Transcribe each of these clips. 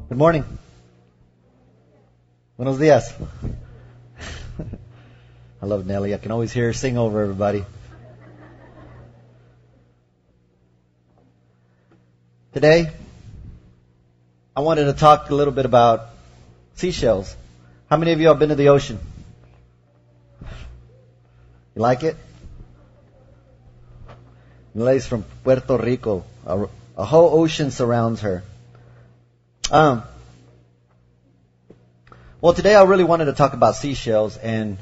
Good morning. Buenos días. I love Nelly. I can always hear her sing over everybody. Today, I wanted to talk a little bit about seashells. How many of you have been to the ocean? You like it? Nelly's from Puerto Rico. A whole ocean surrounds her. Well, today I really wanted to talk about seashells, and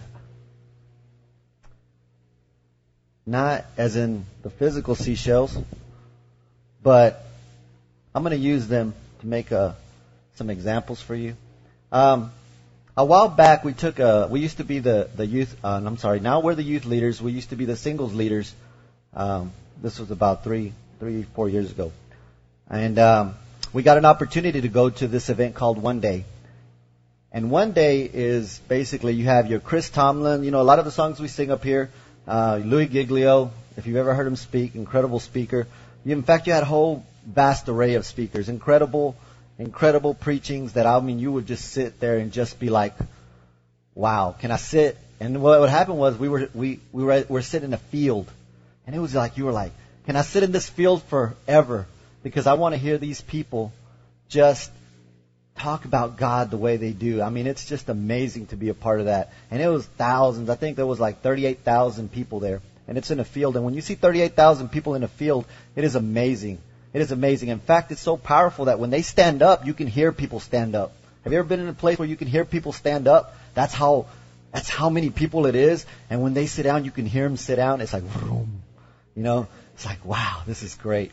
not as in the physical seashells, but I'm going to use them to make some examples for you. A while back, we used to be the youth. Now we're the youth leaders. We used to be the singles leaders. This was about 4 years ago, and we got an opportunity to go to this event called One Day. And One Day is basically you have your Chris Tomlin. You know, a lot of the songs we sing up here. Louis Giglio, if you've ever heard him speak, incredible speaker. In fact, you had a whole vast array of speakers, incredible preachings that you would just sit there and just be like, wow, can I sit? And what happened was we were sitting in a field, and it was like you were like, can I sit in this field forever? Because I want to hear these people just talk about God the way they do. I mean, it's just amazing to be a part of that. And it was thousands. I think there was like 38,000 people there. And it's in a field. And when you see 38,000 people in a field, it is amazing. It is amazing. In fact, it's so powerful that when they stand up, you can hear people stand up. Have you ever been in a place where you can hear people stand up? That's how many people it is. And when they sit down, you can hear them sit down. It's like, vroom. You know, it's like, wow, this is great.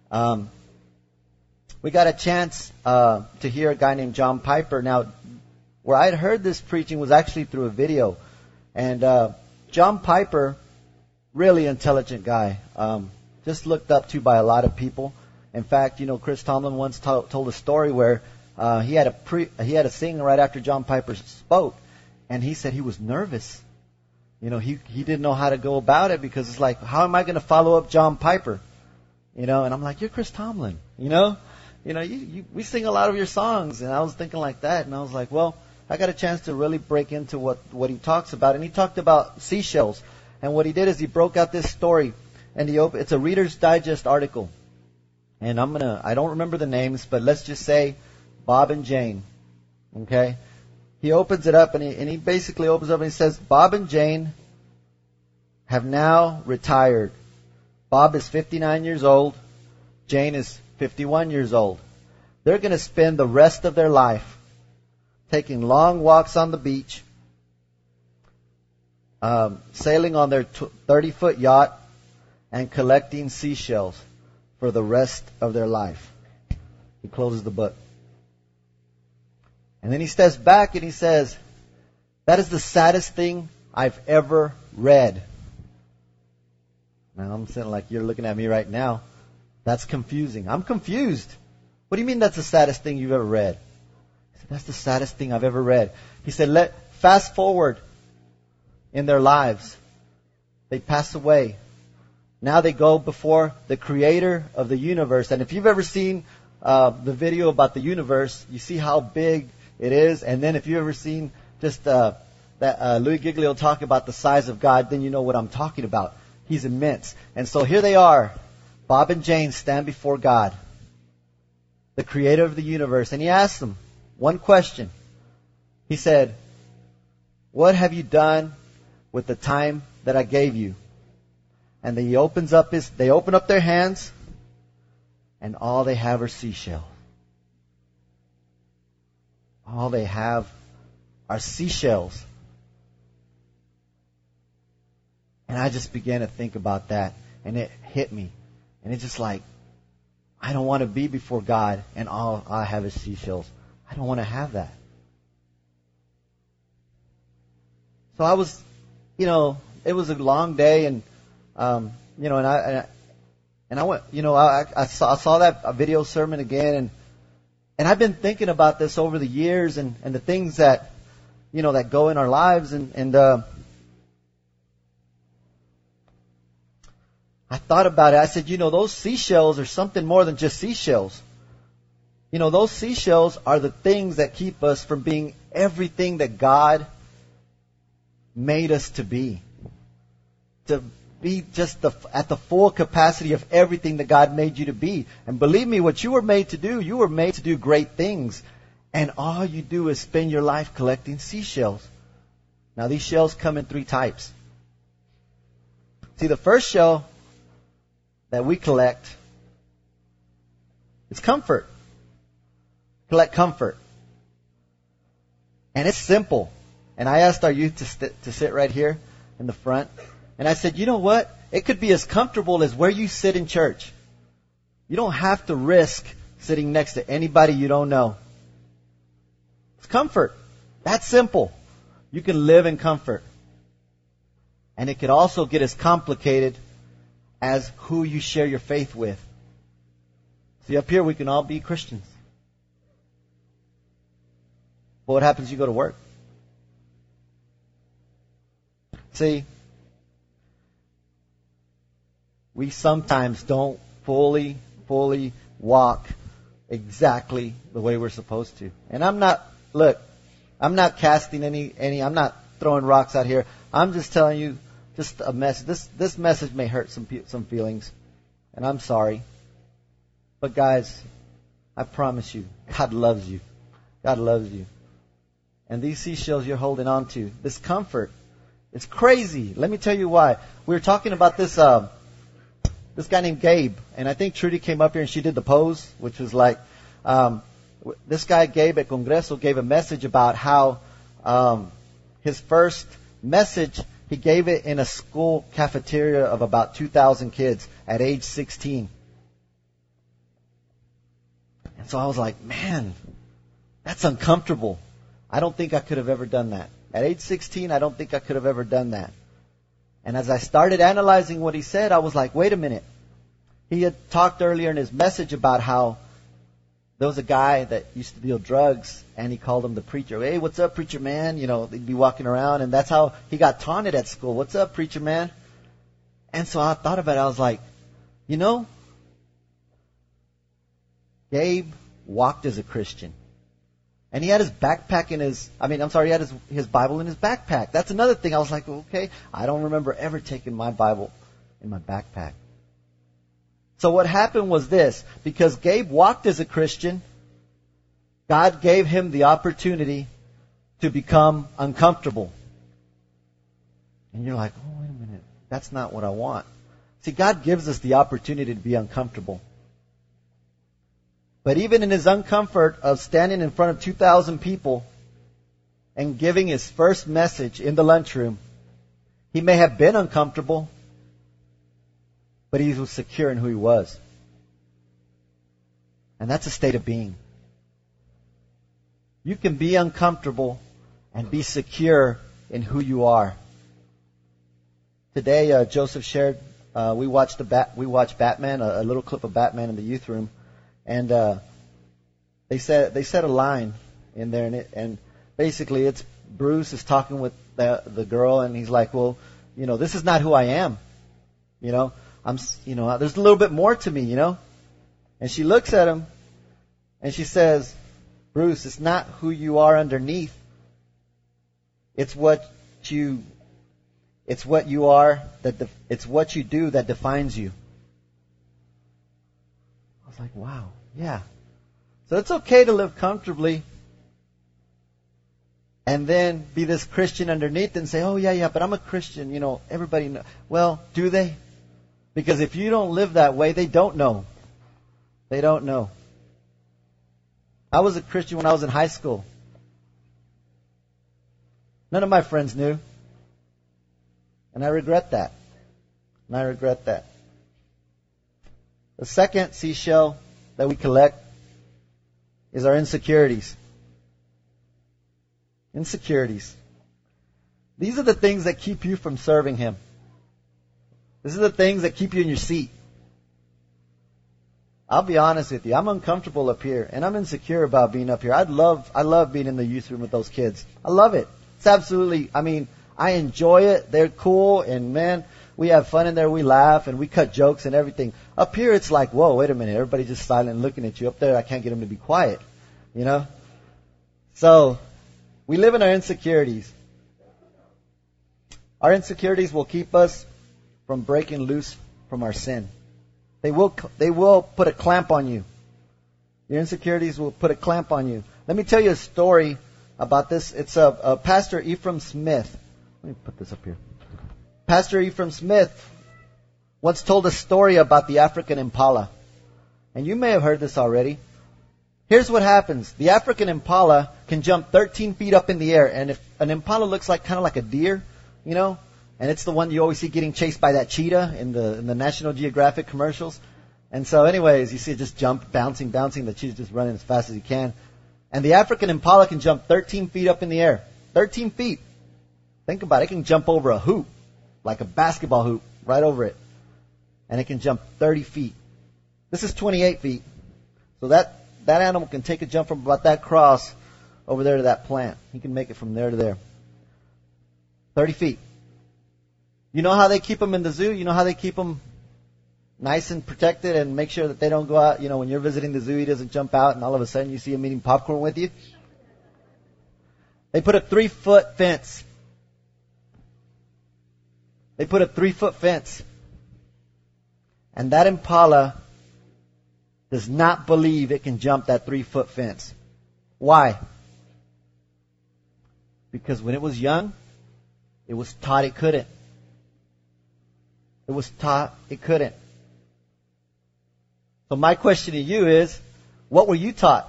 We got a chance to hear a guy named John Piper. Now, where I had heard this preaching was actually through a video. And John Piper, really intelligent guy, just looked up to by a lot of people. In fact, you know, Chris Tomlin once told a story where he had a sing right after John Piper spoke, and he said he was nervous. You know, he didn't know how to go about it because it's like, how am I going to follow up John Piper? You know, and I'm like, you're Chris Tomlin, you know? You know, we sing a lot of your songs, and I was thinking like that, and I was like, well, I got a chance to really break into what he talks about, and he talked about seashells, and what he did is he broke out this story, and it's a Reader's Digest article, and I don't remember the names, but let's just say Bob and Jane, okay? He opens it up, and he basically opens up and he says, Bob and Jane have now retired. Bob is 59 years old. Jane is 51 years old. They're going to spend the rest of their life taking long walks on the beach, sailing on their 30-foot yacht, and collecting seashells for the rest of their life. He closes the book. And then he steps back and he says, that is the saddest thing I've ever read. Now I'm sitting like you're looking at me right now. That's confusing. I'm confused. What do you mean that's the saddest thing you've ever read? He said, that's the saddest thing I've ever read. He said, fast forward in their lives. They pass away. Now they go before the creator of the universe. And if you've ever seen the video about the universe, you see how big it is. And then if you've ever seen just that Louis Giglio talk about the size of God, then you know what I'm talking about. He's immense. And so here they are. Bob and Jane stand before God, the creator of the universe, and he asks them one question. He said, what have you done with the time that I gave you? And then they open up their hands, and all they have are seashells. All they have are seashells. And I just began to think about that, and it hit me. And it's just like, I don't want to be before God and all I have is seashells. I don't want to have that. So I was, you know, it was a long day, and you know, and I went, you know, I saw that video sermon again, and I've been thinking about this over the years, and the things that, you know, that go in our lives, and I thought about it. I said, you know, those seashells are something more than just seashells. You know, those seashells are the things that keep us from being everything that God made us to be. To be just at the full capacity of everything that God made you to be. And believe me, what you were made to do, you were made to do great things. And all you do is spend your life collecting seashells. Now, these shells come in 3 types. See, the first shell that we collect is comfort. Collect comfort. And it's simple. And I asked our youth to sit right here in the front. And I said, you know what? It could be as comfortable as where you sit in church. You don't have to risk sitting next to anybody you don't know. It's comfort. That's simple. You can live in comfort. And it could also get as complicated as who you share your faith with. See, up here we can all be Christians. But what happens when you go to work? See, we sometimes don't fully walk exactly the way we're supposed to. And I'm not casting I'm not throwing rocks out here. I'm just telling you just a message. This message may hurt some feelings, and I'm sorry. But guys, I promise you, God loves you. God loves you. And these seashells you're holding on to, this comfort, it's crazy. Let me tell you why. We were talking about this guy named Gabe, and I think Trudy came up here and she did the pose, which was like, this guy Gabe at Congreso gave a message about how his first message, he gave it in a school cafeteria of about 2,000 kids at age 16. And so I was like, man, that's uncomfortable. I don't think I could have ever done that. At age 16, I don't think I could have ever done that. And as I started analyzing what he said, I was like, wait a minute. He had talked earlier in his message about how there was a guy that used to deal drugs, and he called him the preacher. Hey, what's up, preacher man? You know, they'd be walking around, and that's how he got taunted at school. What's up, preacher man? And so I thought about it. I was like, you know, Gabe walked as a Christian. And he had his backpack he had his Bible in his backpack. That's another thing. I was like, okay, I don't remember ever taking my Bible in my backpack. So what happened was this. Because Gabe walked as a Christian, God gave him the opportunity to become uncomfortable. And you're like, oh, wait a minute. That's not what I want. See, God gives us the opportunity to be uncomfortable. But even in his uncomfort of standing in front of 2,000 people and giving his first message in the lunchroom, he may have been uncomfortable, but he was secure in who he was. And that's a state of being. You can be uncomfortable and be secure in who you are. Today, Joseph shared, we watched Batman, a little clip of Batman in the youth room. And they said a line in there, and basically it's Bruce is talking with the girl, and he's like, well, you know, this is not who I am. You know, there's a little bit more to me, you know. And she looks at him, and she says, Bruce, it's not who you are underneath. It's what you are it's what you do that defines you. I was like, wow, yeah. So it's okay to live comfortably and then be this Christian underneath and say, oh, yeah, but I'm a Christian. You know, everybody knows. Well, do they? Because if you don't live that way, they don't know. They don't know. I was a Christian when I was in high school. None of my friends knew. And I regret that. The second seashell that we collect is our insecurities. Insecurities. These are the things that keep you from serving Him. These are the things that keep you in your seat. I'll be honest with you. I'm uncomfortable up here, and I'm insecure about being up here. I love being in the youth room with those kids. I love it. It's absolutely, I enjoy it. They're cool, and man, We have fun in there. We laugh and we cut jokes and everything. Up here, it's like, whoa, wait a minute. Everybody's just silent and looking at you. Up there, I can't get them to be quiet. You know? So, we live in our insecurities. Our insecurities will keep us from breaking loose from our sin. They will put a clamp on you. Your insecurities will put a clamp on you. Let me tell you a story about this. It's a Pastor Ephraim Smith. Let me put this up here. Pastor Ephraim Smith once told a story about the African impala. And you may have heard this already. Here's what happens. The African impala can jump 13 feet up in the air. And if an impala looks like kind of like a deer, you know, and it's the one you always see getting chased by that cheetah in the National Geographic commercials. And so anyways, you see it just jump, bouncing. The cheetah's just running as fast as he can. And the African impala can jump 13 feet up in the air. 13 feet. Think about it. It can jump over a hoop, like a basketball hoop, right over it. And it can jump 30 feet. This is 28 feet. So that animal can take a jump from about that cross over there to that plant. He can make it from there to there. 30 feet. You know how they keep them in the zoo? You know how they keep them nice and protected and make sure that they don't go out? You know, when you're visiting the zoo, he doesn't jump out and all of a sudden you see him eating popcorn with you. They put a 3-foot fence. They put a 3-foot fence. And that impala does not believe it can jump that 3-foot fence. Why? Because when it was young, it was taught it couldn't. It was taught it couldn't. So my question to you is, what were you taught?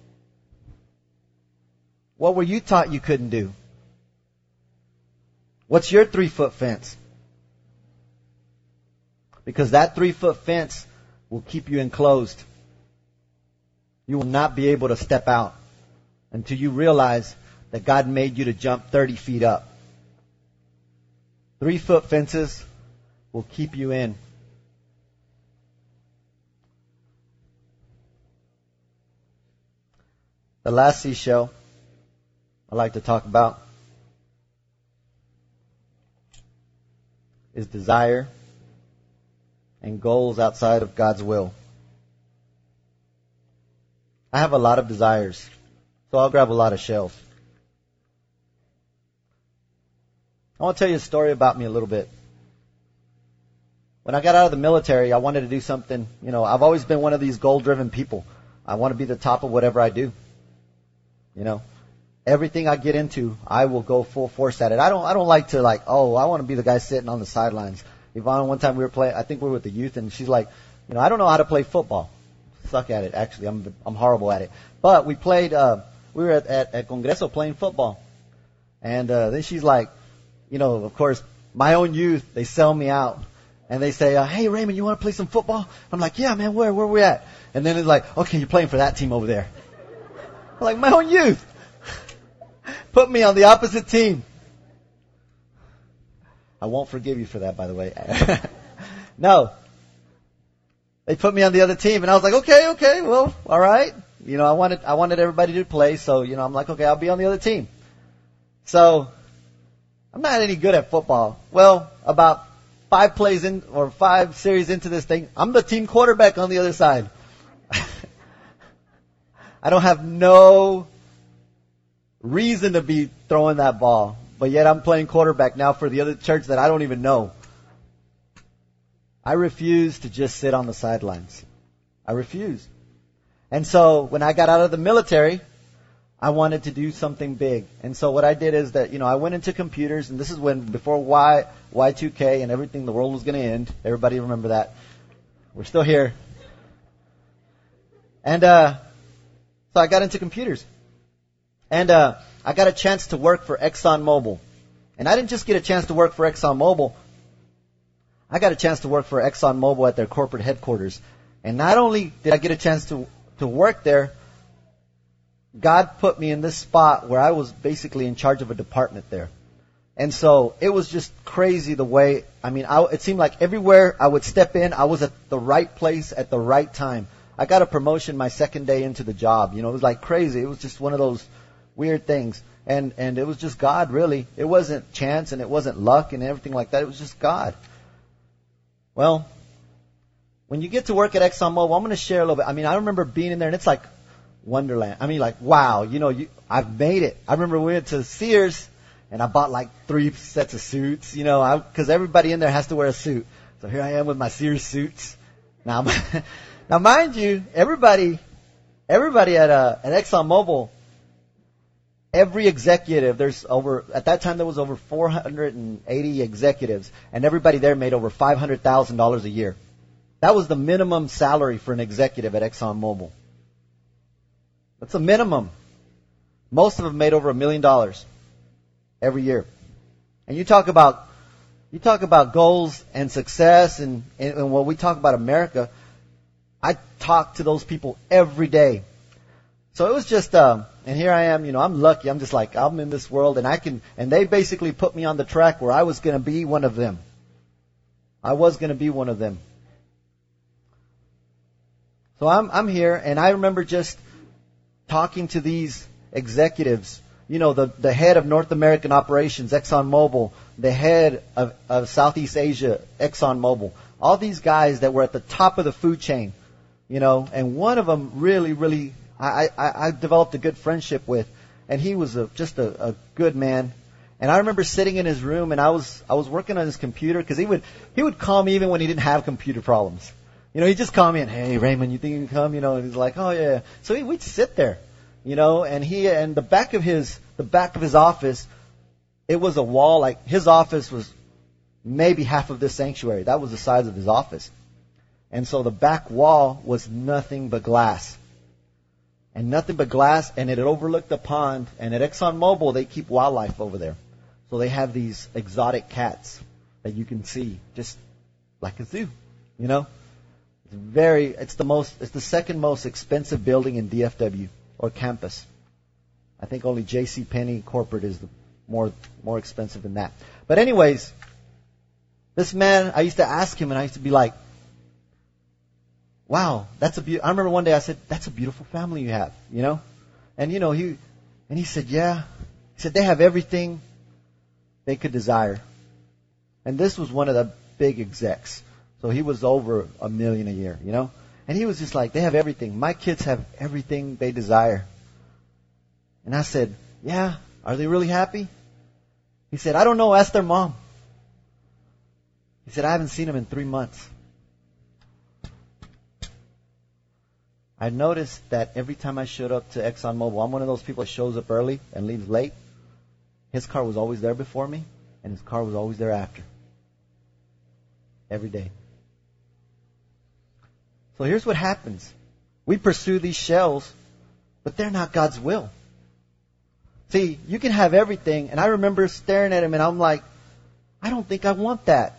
What were you taught you couldn't do? What's your 3-foot fence? Because that 3-foot fence will keep you enclosed. You will not be able to step out until you realize that God made you to jump 30 feet up. 3-foot fences will keep you in. The last seashell I like to talk about is desire and goals outside of God's will. I have a lot of desires, so I'll grab a lot of shells. I want to tell you a story about me a little bit. When I got out of the military, I wanted to do something, you know, I've always been one of these goal-driven people. I want to be the top of whatever I do. You know, everything I get into, I will go full force at it. I don't like to I want to be the guy sitting on the sidelines. Yvonne, one time we were playing, I think we were with the youth, and she's like, you know, I don't know how to play football. Suck at it, actually. I'm horrible at it. But we played, we were at Congreso playing football. And then she's like, you know, of course, my own youth, they sell me out. And they say, hey, Raymond, you want to play some football? I'm like, yeah, man, where we at? And then it's like, okay, you're playing for that team over there. I'm like, my own youth. Put me on the opposite team. I won't forgive you for that, by the way. No. They put me on the other team, and I was like, okay, well, all right. You know, I wanted everybody to play, so, you know, I'm like, okay, I'll be on the other team. So, I'm not any good at football. Well, about 5 series into this thing, I'm the team quarterback on the other side. I don't have no reason to be throwing that ball, but yet I'm playing quarterback now for the other church that I don't even know. I refuse to just sit on the sidelines. I refuse. And so when I got out of the military, I wanted to do something big. And so what I did is that, you know, I went into computers, and this is before Y2K and everything, the world was going to end. Everybody remember that. We're still here. And so I got into computers. And I got a chance to work for ExxonMobil. And I didn't just get a chance to work for ExxonMobil. I got a chance to work for ExxonMobil at their corporate headquarters. And not only did I get a chance to work there, God put me in this spot where I was basically in charge of a department there. And so it was just crazy the way, it seemed like everywhere I would step in, I was at the right place at the right time. I got a promotion my second day into the job. You know, it was like crazy. It was just one of those weird things. And it was just God, really. It wasn't chance and it wasn't luck and everything like that. It was just God. Well, when you get to work at ExxonMobil, I'm going to share a little bit. I mean, I remember being in there, and it's like Wonderland. I mean, like, wow, I've made it. I remember we went to Sears, and I bought like 3 sets of suits, because everybody in there has to wear a suit. So here I am with my Sears suits. Now, now mind you, everybody at ExxonMobil, every executive, at that time there was over 480 executives, and everybody there made over $500,000 a year. That was the minimum salary for an executive at ExxonMobil. That's the minimum. Most of them made over $1 million every year. And you talk about goals and success, and when we talk about America, I talk to those people every day. So it was just, and here I am, I'm lucky. I'm just like, I'm in this world, and they basically put me on the track where I was going to be one of them. I was going to be one of them. So I'm here, and I remember just talking to these executives, the head of North American operations, ExxonMobil, the head of Southeast Asia, ExxonMobil, all these guys that were at the top of the food chain, and one of them really, I developed a good friendship with, and he was just a good man. And I remember sitting in his room, and I was working on his computer, because he would call me even when he didn't have computer problems. He'd just call me and, hey, Raymond, you think you can come? And he's like, oh yeah. So we'd sit there, and the back of his office, it was a wall. Like, his office was maybe half of this sanctuary. That was the size of his office. And so the back wall was nothing but glass. And nothing but glass, and it had overlooked the pond. And at ExxonMobil, they keep wildlife over there. So they have these exotic cats that you can see, just like a zoo, It's the second most expensive building in DFW, or campus. I think only JCPenney corporate is more expensive than that. But anyways, this man, I used to ask him, and I used to be like, wow, I remember one day I said, that's a beautiful family you have, And he said, yeah. He said, they have everything they could desire. And this was one of the big execs. So he was over $1 million a year, And he was just like, they have everything. My kids have everything they desire. And I said, yeah, are they really happy? He said, I don't know, ask their mom. He said, I haven't seen them in 3 months. I noticed that every time I showed up to ExxonMobil, I'm one of those people that shows up early and leaves late. His car was always there before me, and his car was always there after. Every day. So here's what happens. We pursue these shells, but they're not God's will. See, you can have everything, and I remember staring at him, and I'm like, I don't think I want that.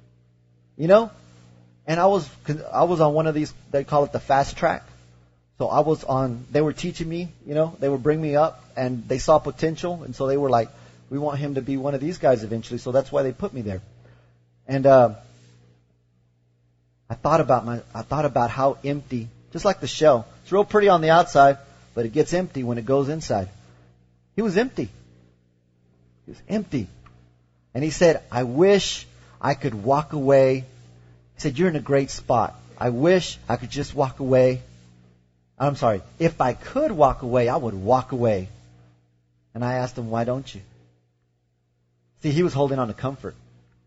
And I was on one of these, they call it the fast track. So they were teaching me, they would bring me up, and they saw potential, and so they were like, we want him to be one of these guys eventually, so that's why they put me there. And I thought about how empty, just like the shell. It's real pretty on the outside, but it gets empty when it goes inside. He was empty. He was empty. And he said, I wish I could walk away. He said, you're in a great spot. I wish I could just walk away. I'm sorry. If I could walk away, I would walk away. And I asked him, why don't you? See, he was holding on to comfort.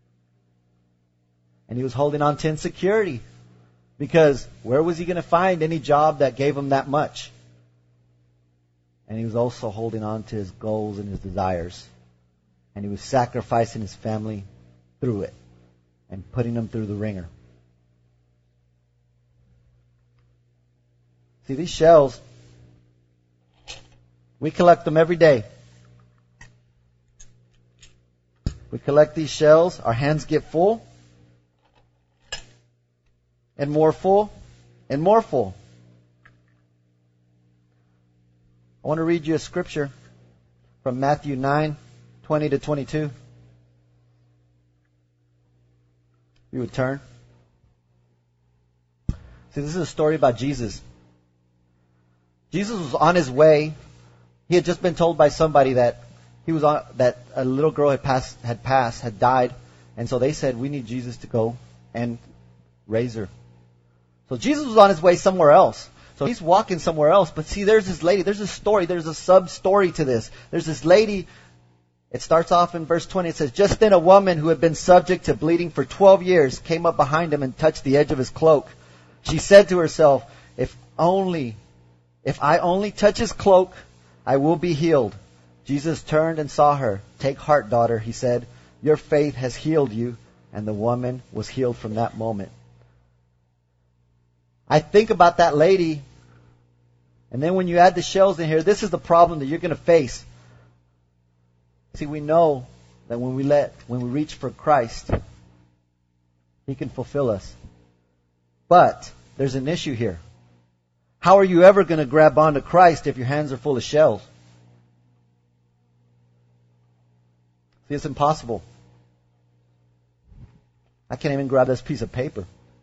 And he was holding on to insecurity. Because where was he going to find any job that gave him that much? And he was also holding on to his goals and his desires. And he was sacrificing his family through it. And putting them through the ringer. See, these shells, we collect them every day. We collect these shells, our hands get full, and more full, and more full. I want to read you a scripture from Matthew 9:20-22. You would turn. See, this is a story about Jesus. Jesus was on his way. He had just been told by somebody that that a little girl had died, and so they said, "We need Jesus to go and raise her. So Jesus was on his way somewhere else. So he's walking somewhere else. But see, there's this lady. There's a story. There's a sub-story to this. There's this lady. It starts off in verse 20. It says, just then a woman who had been subject to bleeding for 12 years came up behind him and touched the edge of his cloak. She said to herself, if I only touch his cloak, I will be healed. Jesus turned and saw her. Take heart, daughter, he said. Your faith has healed you. And the woman was healed from that moment. I think about that lady. And then when you add the shells in here, this is the problem that you're going to face. See, we know that when we reach for Christ, He can fulfill us. But there's an issue here. How are you ever going to grab onto Christ if your hands are full of shells? See, it's impossible. I can't even grab this piece of paper.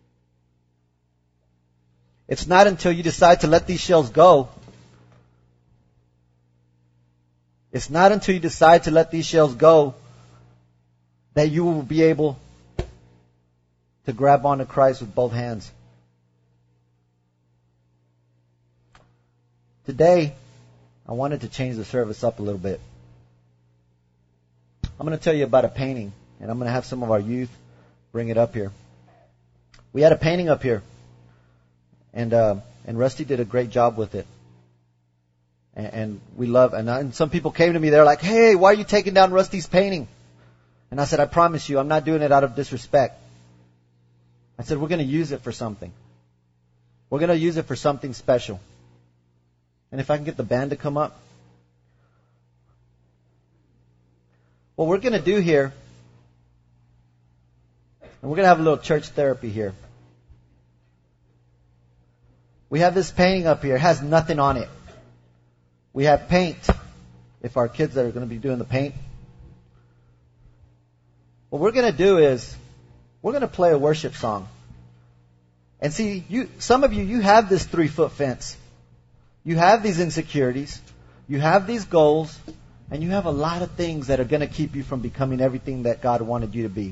It's not until you decide to let these shells go. It's not until you decide to let these shells go that you will be able to grab onto Christ with both hands. Today, I wanted to change the service up a little bit. I'm going to tell you about a painting, and I'm going to have some of our youth bring it up here. We had a painting up here, and Rusty did a great job with it. And we love, and some people came to me, they're like, hey, why are you taking down Rusty's painting? And I said, I promise you, I'm not doing it out of disrespect. I said, we're going to use it for something. We're going to use it for something special. And if I can get the band to come up. What we're going to do here, and we're going to have a little church therapy here. We have this painting up here. It has nothing on it. We have paint, if our kids are going to be doing the paint. What we're going to do is, we're going to play a worship song. And see, some of you have this 3-foot fence. You have these insecurities. You have these goals. And you have a lot of things that are going to keep you from becoming everything that God wanted you to be.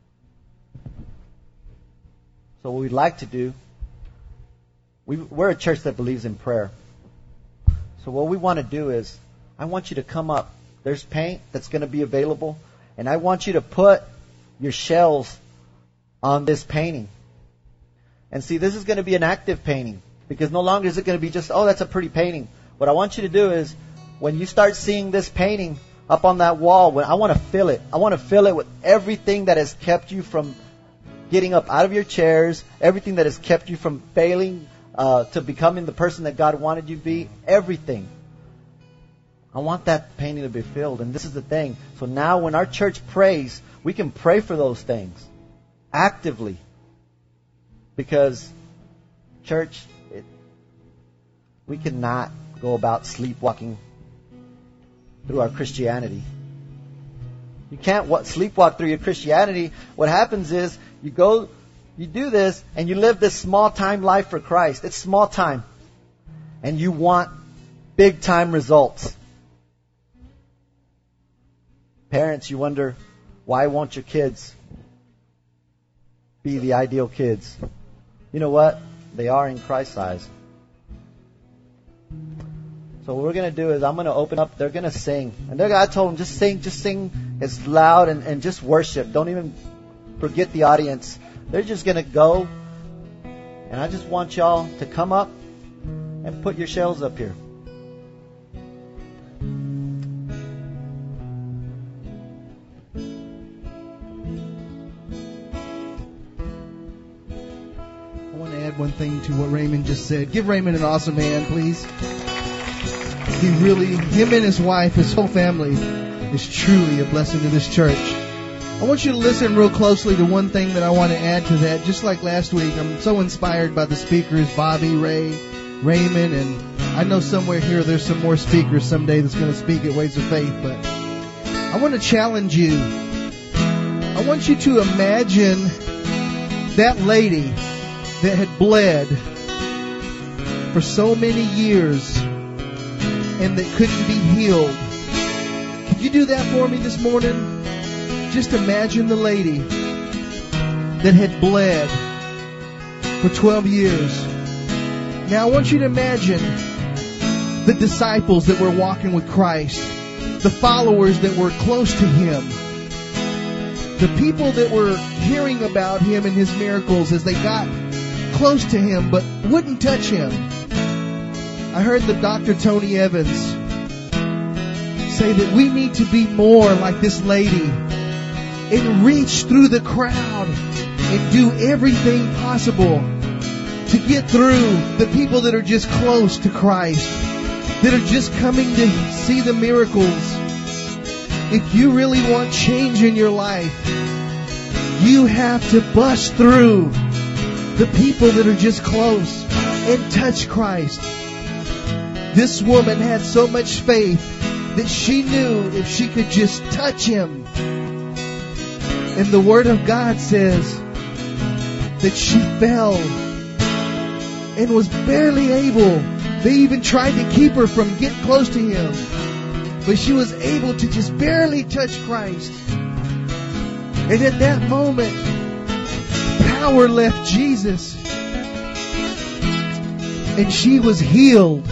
So what we'd like to do, we're a church that believes in prayer. So what we want to do is, I want you to come up. There's paint that's going to be available. And I want you to put your shells on this painting. And see, this is going to be an active painting. Because no longer is it going to be just, oh, that's a pretty painting. What I want you to do is, when you start seeing this painting up on that wall, I want to fill it. I want to fill it with everything that has kept you from getting up out of your chairs, everything that has kept you from failing to becoming the person that God wanted you to be, everything. I want that painting to be filled. And this is the thing. So now when our church prays, we can pray for those things actively. Because, church, we cannot go about sleepwalking through our Christianity. You can't sleepwalk through your Christianity. What happens is, you do this, and you live this small-time life for Christ. It's small time. And you want big-time results. Parents, you wonder, why won't your kids be the ideal kids? You know what? They are in Christ's eyes. So what we're going to do is, I'm going to open up. They're going to sing. And I told them, just sing as loud and just worship. Don't even forget the audience. They're just going to go. And I just want y'all to come up and put your shells up here. I want to add one thing to what Raymond just said. Give Raymond an awesome hand, please. Him and his wife, his whole family, is truly a blessing to this church. I want you to listen real closely to one thing that I want to add to that. Just like last week, I'm so inspired by the speakers, Bobby, Ray, Raymond, and I know somewhere here there's some more speakers someday that's going to speak at Ways of Faith, but I want to challenge you. I want you to imagine that lady that had bled for so many years and that couldn't be healed. Could you do that for me this morning? Just imagine the lady that had bled for 12 years. Now I want you to imagine the disciples that were walking with Christ, the followers that were close to Him, the people that were hearing about Him and His miracles as they got close to Him but wouldn't touch Him. I heard the Dr. Tony Evans say that we need to be more like this lady and reach through the crowd and do everything possible to get through the people that are just close to Christ, that are just coming to see the miracles. If you really want change in your life, you have to bust through the people that are just close and touch Christ. This woman had so much faith that she knew if she could just touch Him. And the Word of God says that she fell and was barely able. They even tried to keep her from getting close to Him. But she was able to just barely touch Christ. And at that moment, power left Jesus. And she was healed.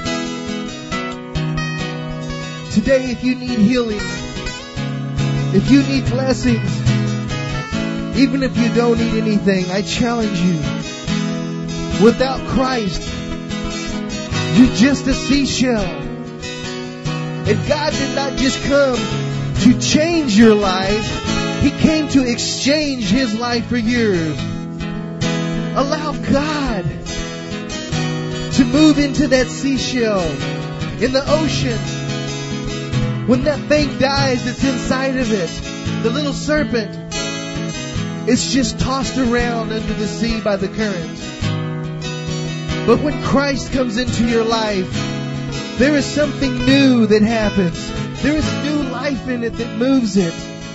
Today, if you need healing, if you need blessings, even if you don't need anything, I challenge you. Without Christ, you're just a seashell. And God did not just come to change your life. He came to exchange His life for yours. Allow God to move into that seashell in the ocean. When that thing dies that's inside of it, the little serpent, it's just tossed around under the sea by the current. But when Christ comes into your life, there is something new that happens. There is new life in it that moves it.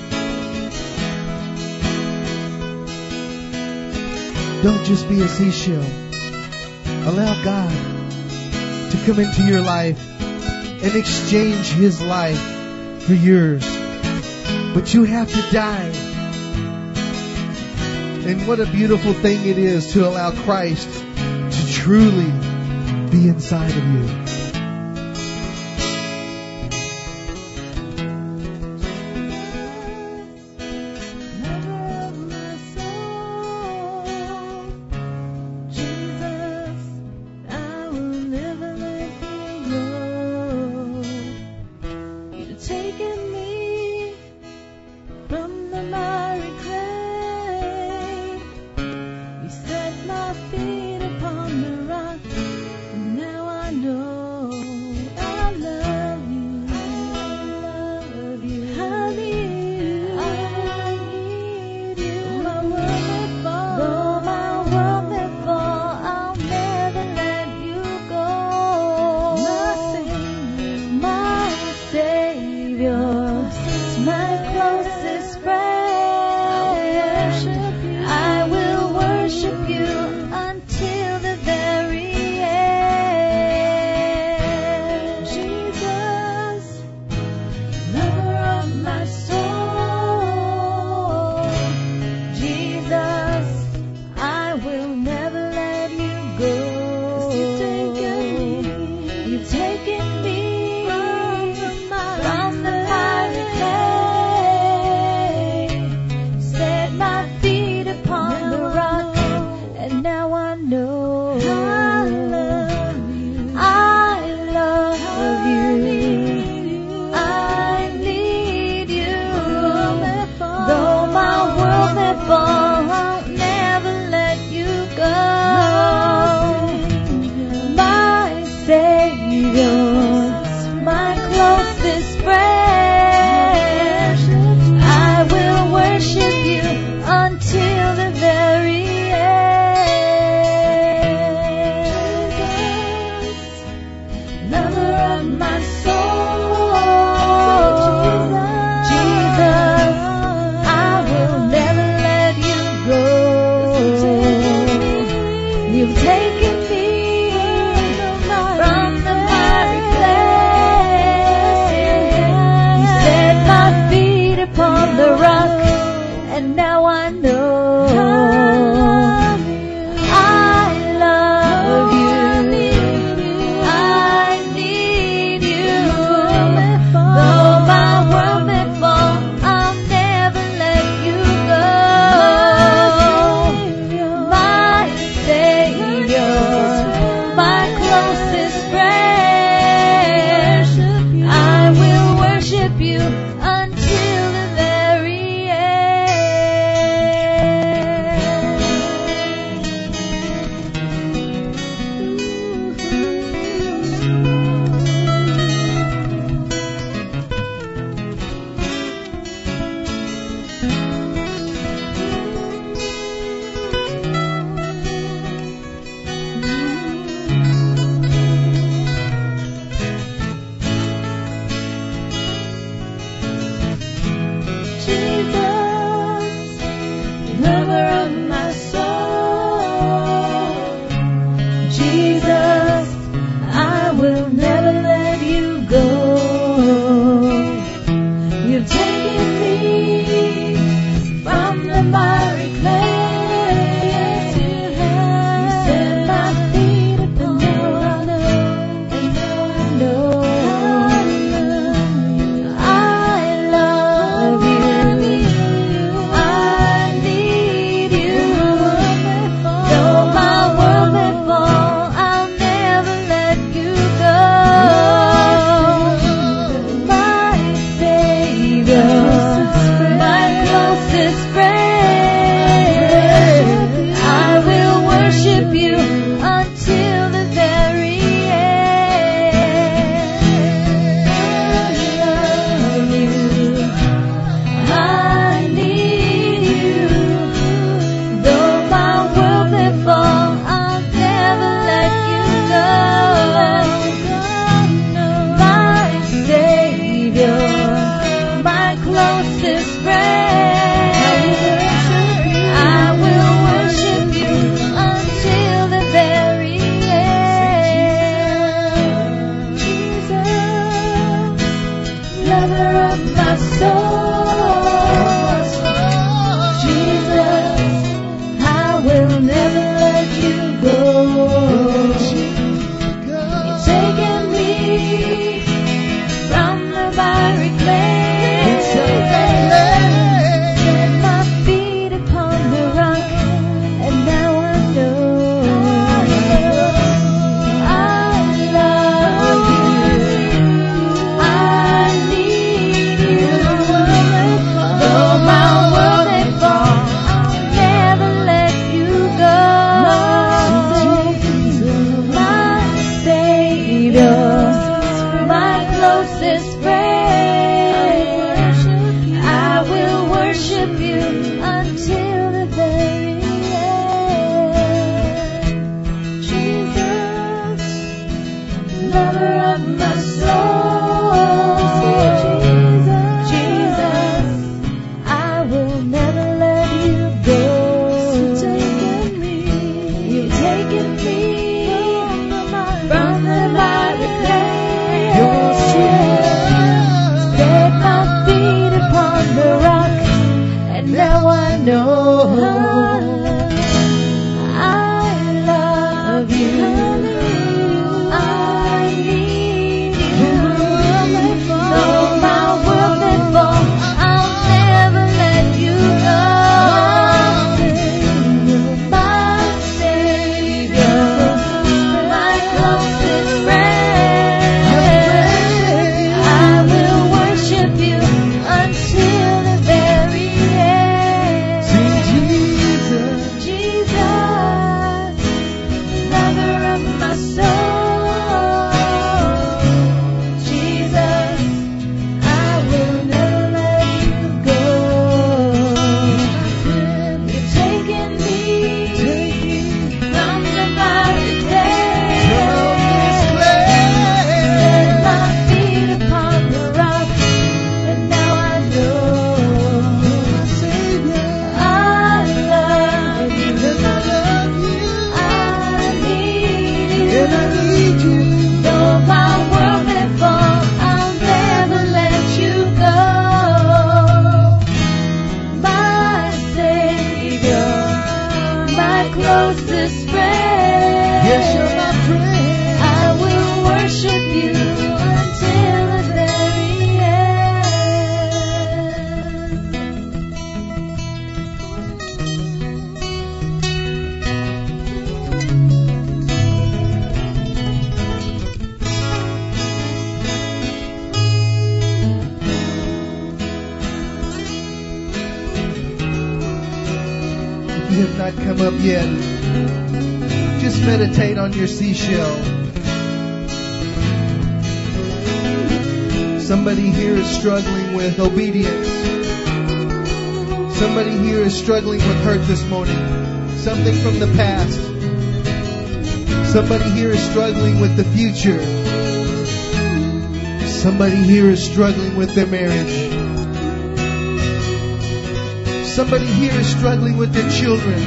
Don't just be a seashell. Allow God to come into your life and exchange His life for yours. But you have to die. And what a beautiful thing it is to allow Christ to truly be inside of you. Lover of my soul. lover of my soul. Jesus, I will never let you go. You've taken me from the miry clay, set my feet upon the rock, and now I know I love you. I need you. Though my world may fall, I'll never let you go. My Savior, my closest friend, I will worship you until the very end. Jesus, lover of my soul. Jesus, I will never let you go. You've taken me from the miry clay, set my feet upon the rock, and now I know I love you. I need you. Though my world may fall, I'll never let you go. My Savior, my closest friend, I will worship you until the very end. Jesus, lover of my soul. Jesus, I will never let you go. You've taken me from the miry clay, set my feet upon the rock, and now I know I love you. I need you. Though my world may fall, I'll never let you go. My Savior, my closest friend. Yes, you're my friend. I will worship you until the very If you have not come up yet, just meditate on your seashell. Somebody here is struggling with obedience. Somebody here is struggling with hurt this morning. Something from the past. Somebody here is struggling with the future. Somebody here is struggling with their marriage. Somebody here is struggling with their children.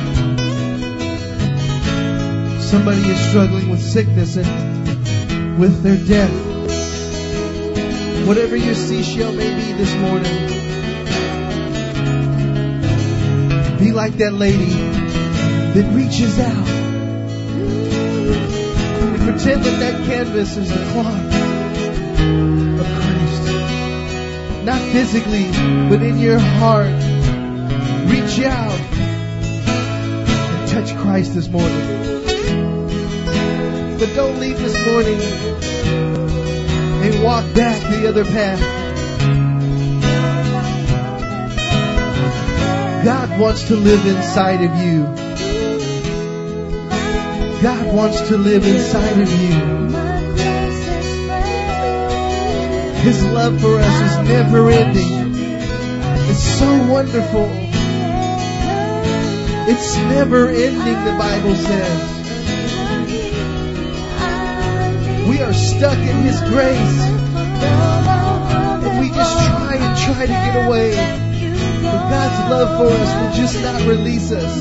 Somebody is struggling with sickness and with their death. Whatever your seashell may be this morning, be like that lady that reaches out. And pretend that that canvas is the cloth of Christ. Not physically, but in your heart. Reach out and touch Christ this morning. But don't leave this morning and walk back the other path. God wants to live inside of you. God wants to live inside of you. His love for us is never ending. It's so wonderful. It's never ending, the Bible says. We are stuck in His grace. And we just try to get away. But God's love for us will just not release us.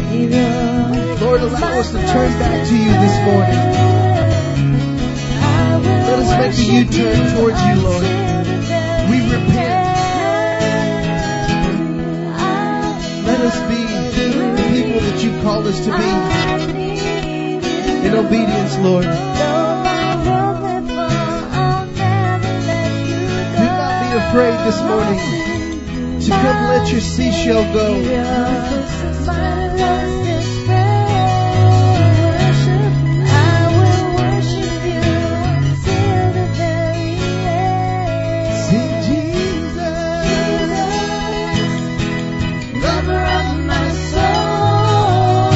Lord, allow us to turn back to you this morning. Let us make a U-turn towards you, Lord. We repent. Let us be the people that you called us to be in obedience, Lord. Do not be afraid this morning to come let your seashell go. Sing Jesus, lover of my soul.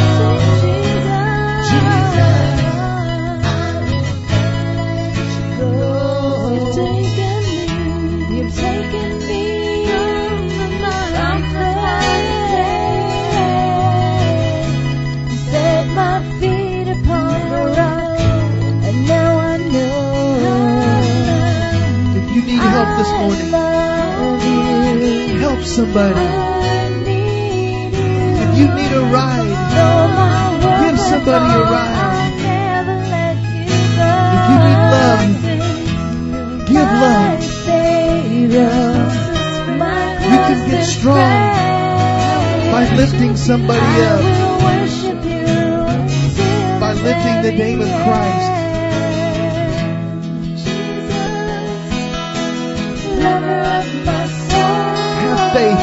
You've taken me from the highway, set my feet upon the rock, and now I know. If you need help this morning, help somebody. If you need a ride, give somebody a ride. If you need love, give love. You can get strong by lifting somebody up, by lifting the name of Christ. Have faith.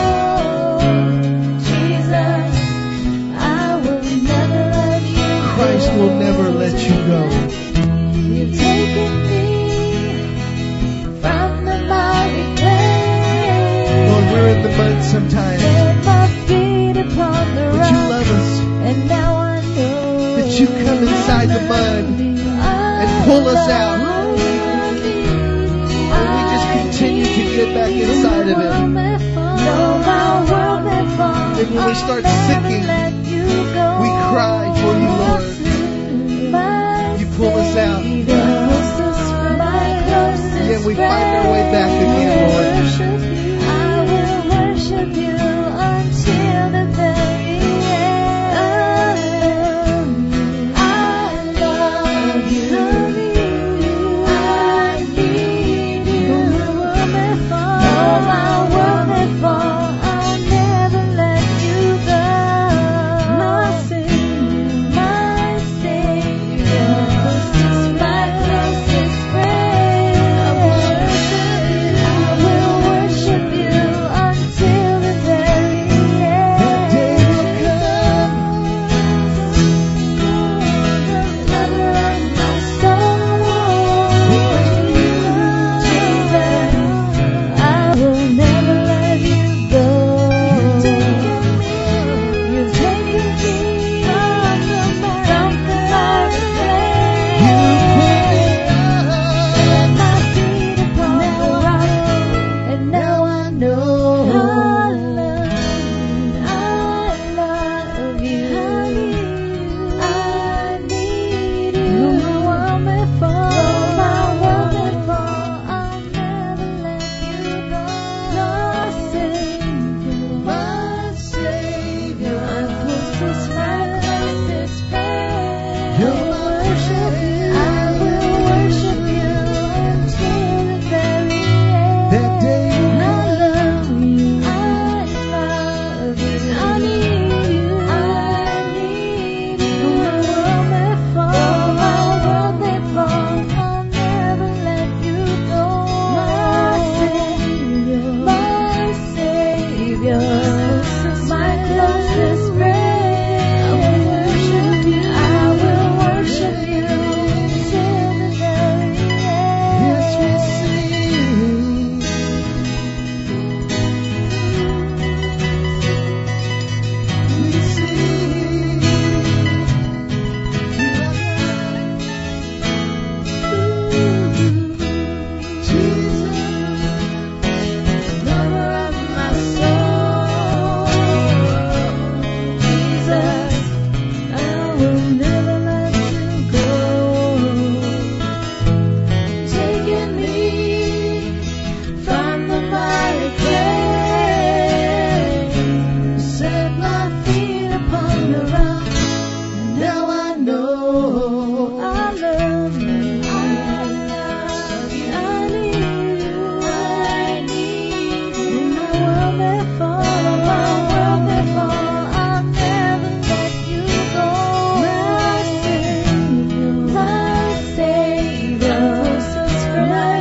Christ will never let you go. You've taken me from the mighty clay. Lord, we're in the mud sometimes, Set my feet upon the but you rock, love us. and now I know That you come inside the mud and pull us out. And we just continue to get back inside of it. And when we start sinking, we cry for you, Lord. You pull us out. Yeah, we find our way back again, Lord. I will worship you until the very end. I love you. I need you. All my world before, I'll never let you go. My Savior, my closest friend. I worship you.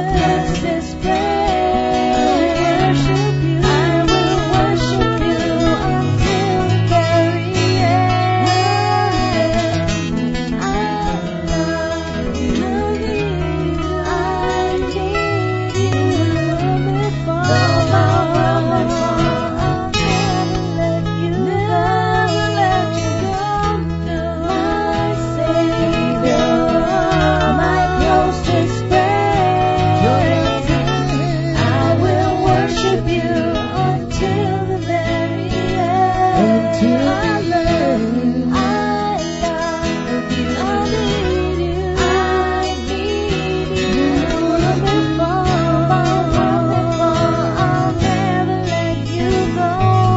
closest friend. I will worship you until the very end. I love you. I need you. Though my world may fall, I'll never let you go. My Savior, my closest friend. I will worship you until the very end. Until the end. I love you. I need you. I need you. Before I'll never let you go.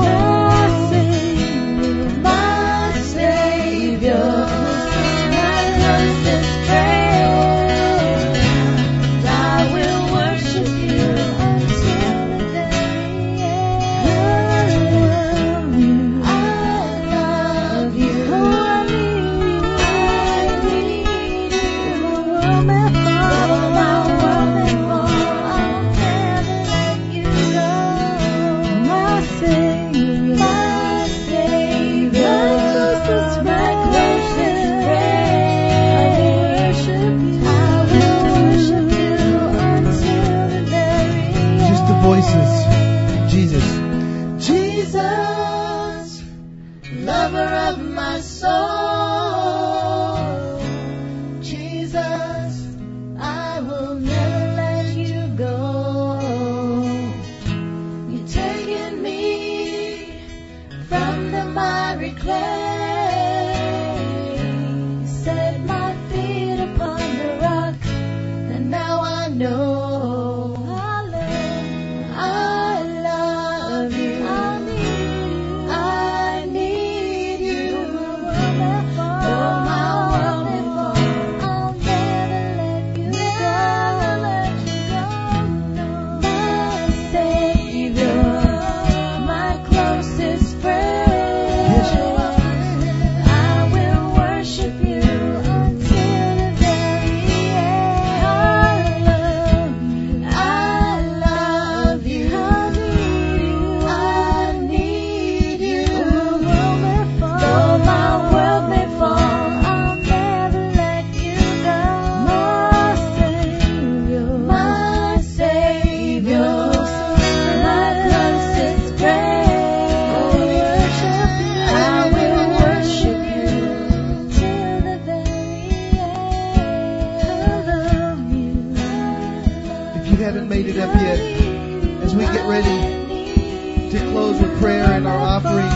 My Savior, my closest friend. I will worship you until the very end. I love you. I need you. The world may fall, my world may fall, I'll never let you go. My Savior, my closest friend. I will worship you until the very end. Just the voices. Jesus. Jesus, lover of my soul. Jesus, I will never let you go. You've taken me from the miry clay, set my feet upon the rock, and now I know. I love you. I need you. Though my world may fall, I'll never let you go. My Savior, my closest friend. I will worship you until the very end. I love you. I need you. Though my world may fall, I'll never let you go. My Savior, my closest friend. I will worship you till the very end. If you haven't made it up yet, as we get ready to close with prayer and our offering,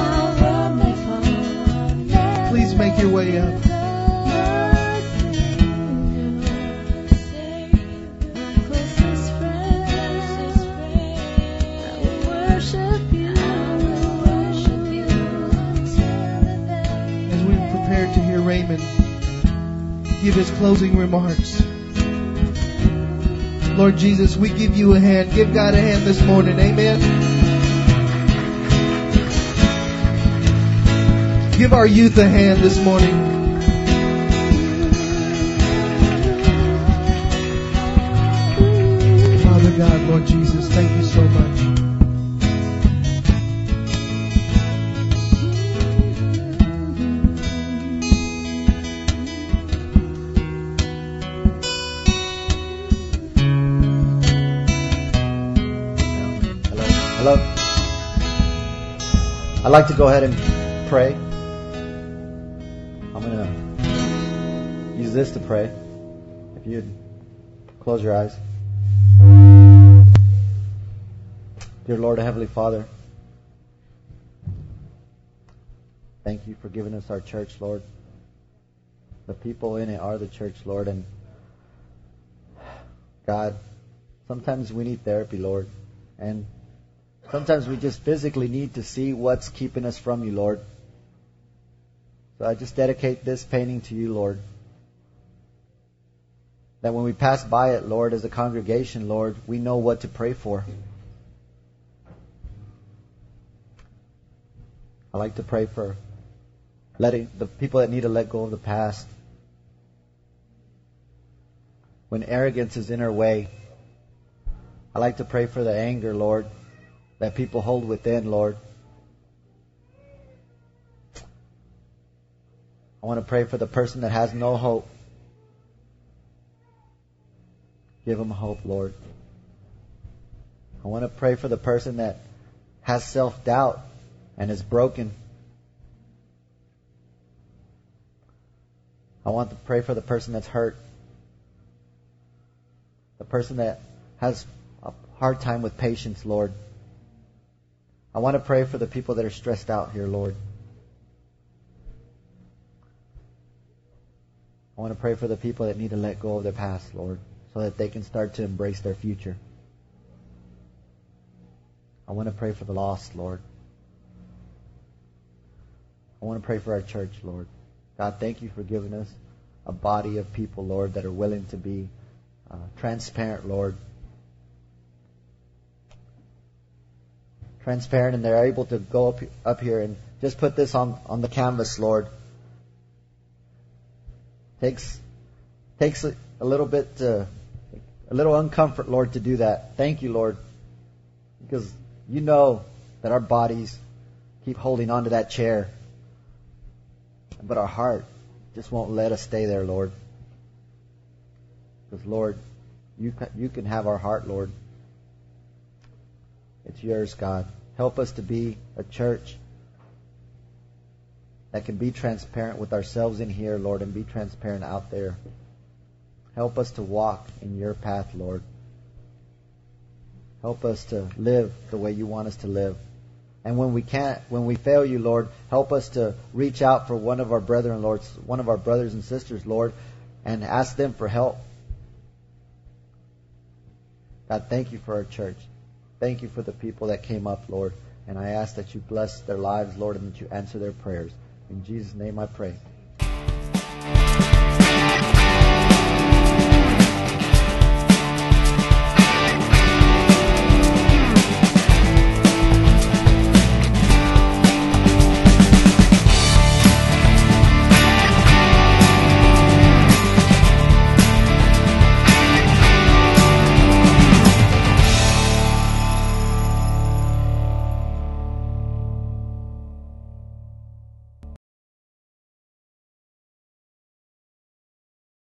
please make your way up. As we prepare to hear Raymond give his closing remarks. Lord Jesus, we give you a hand. Give God a hand this morning. Amen. Give our youth a hand this morning. Father God, Lord Jesus, thank you so much. Hello. I'd like to go ahead and pray. I'm going to use this to pray. If you'd close your eyes. Dear Lord, Heavenly Father, thank you for giving us our church, Lord. The people in it are the church, Lord. And God, sometimes we need therapy, Lord. And sometimes we just physically need to see what's keeping us from you, Lord. So I just dedicate this painting to you, Lord. That when we pass by it, Lord, as a congregation, Lord, we know what to pray for. I like to pray for letting the people that need to let go of the past. when arrogance is in our way. I like to pray for the anger, Lord, that people hold within, Lord. I want to pray for the person that has no hope. Give them hope, Lord. I want to pray for the person that has self-doubt and is broken. I want to pray for the person that's hurt. The person that has a hard time with patience, Lord. I want to pray for the people that are stressed out here, Lord. I want to pray for the people that need to let go of their past, Lord, so that they can start to embrace their future. I want to pray for the lost, Lord. I want to pray for our church, Lord. God, thank you for giving us a body of people, Lord, that are willing to be transparent, Lord. Transparent, and they're able to go up here and just put this on the canvas, Lord. Takes a little bit, a little uncomfort, Lord, to do that. Thank you, Lord, because you know that our bodies keep holding on to that chair, but our heart just won't let us stay there, Lord. Because, Lord, you can have our heart, Lord. It's yours, God. Help us to be a church that can be transparent with ourselves in here, Lord, and be transparent out there. Help us to walk in your path, Lord. Help us to live the way you want us to live. And when we fail you, Lord, help us to reach out for one of our brethren, Lord, one of our brothers and sisters, Lord, and ask them for help. God, thank you for our church. Thank you for the people that came up, Lord. And I ask that you bless their lives, Lord, and that you answer their prayers. In Jesus' name I pray.